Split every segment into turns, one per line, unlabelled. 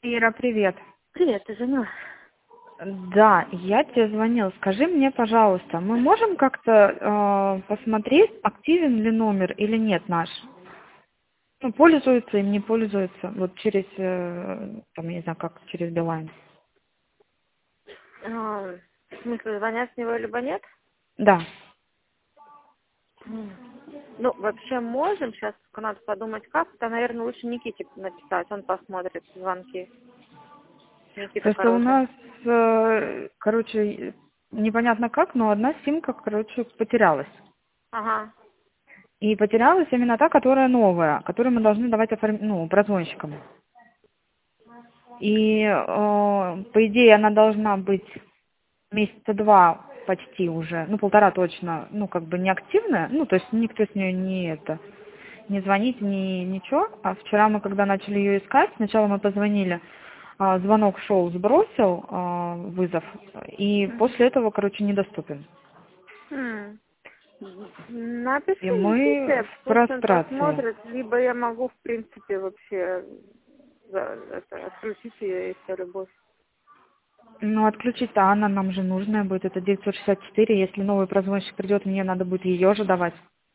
Ира, привет.
Привет, ты звонила?
Да, я тебе звонил. Скажи мне, пожалуйста, мы можем как-то посмотреть, активен ли номер или нет наш? Ну, пользуется им, не пользуется. Вот через, там, я не знаю, как через Билайн.
В смысле, звонят с него либо нет?
Да.
М. Ну, вообще можем, сейчас надо подумать как. Это, наверное, лучше Никите написать, он посмотрит звонки. Никита
Просто у
Корохин.
нас, короче, непонятно как, но одна симка, короче, потерялась.
Ага.
И потерялась именно та, которая новая, которую мы должны давать прозвонщикам. И, по идее, она должна быть месяца два почти уже, ну, полтора точно, ну, как бы не активная, ну, то есть никто с нее не звонит, ничего. А вчера мы, когда начали ее искать, сначала мы позвонили, звонок шел, сбросил вызов, и
Мгм.
после этого, короче, недоступен.
М.
И
Напиши
мы
Никите,
в
пусть он
прострации.
посмотрит, либо я могу, в принципе, вообще отключить ее и все, любовь.
Ну, отключить-то она нам же нужная будет, это 964, если новый прозвонщик придет, мне надо будет ее же давать.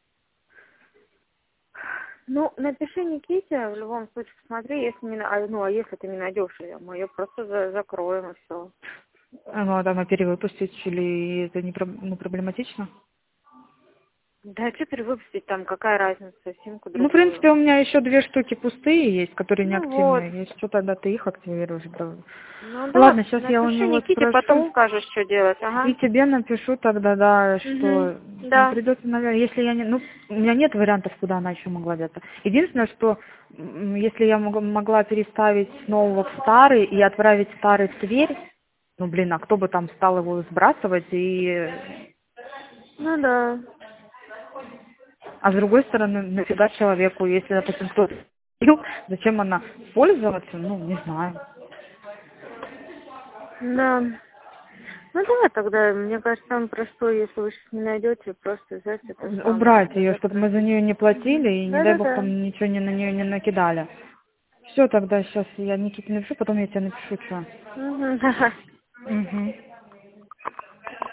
Ну, напиши Никите, в любом случае, посмотри, если не, ну, а если ты не найдешь ее, мы ее просто закроем и все.
Ну, а там перевыпустить, или это не ну, проблематично?
Да, что перевыпустить там, какая разница, симку
Ну, в
другую.
принципе, у меня еще 2 штуки пустые есть, которые
Ну вот,
неактивные. Если что, тогда ты их активируешь. Да.
ну да,
Ладно, сейчас я у
напиши
него
Никите, потом
спрошу.
скажешь, что делать,
И
ага.
тебе напишу тогда, да,
Угу,
что ну,
да.
придется, наверное, если я не... Ну, у меня нет вариантов, куда она еще могла деться. Единственное, что если я могла переставить с нового в старый и отправить старый в Тверь, ну, блин, а кто бы там стал его сбрасывать и...
Ну да,
А с другой стороны, нафига человеку, если, допустим, кто-то купил, зачем она пользоваться, ну, не знаю.
да. Ну давай тогда, мне кажется, самое простое, если вы сейчас не найдете, просто взять это
Убрать
самое,
ее, чтобы мы
закрыть.
за нее не платили и, не дай бог,
Да-да-да.
там ничего на нее не накидали. Все, тогда сейчас я Никите напишу, потом я тебе напишу, что.
Угу, давай.
Угу.